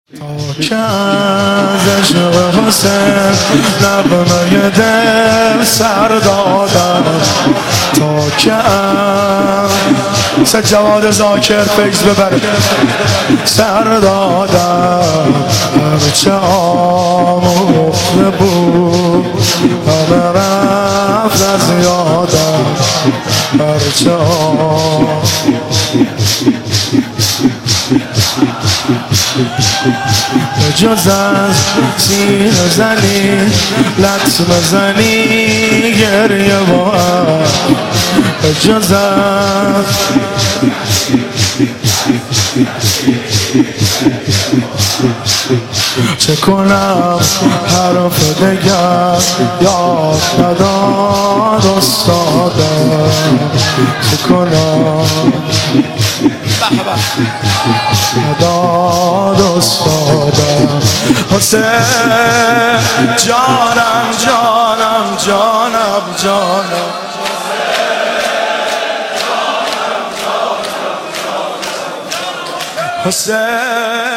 تا که از عشق حسین نغمه دل سر دادم، تا که سه جواد ذاکر فیض ببره سر دادم، هرچه آموخته بود همه رفت از یادم، هرچه جز از سینه زنی لطمه زنی گریه باید، جز از چه کنم حرف دگر یاد نداد استادم، چه کنم نداد استادم. حسین جانم جانم جانم جانم، حسین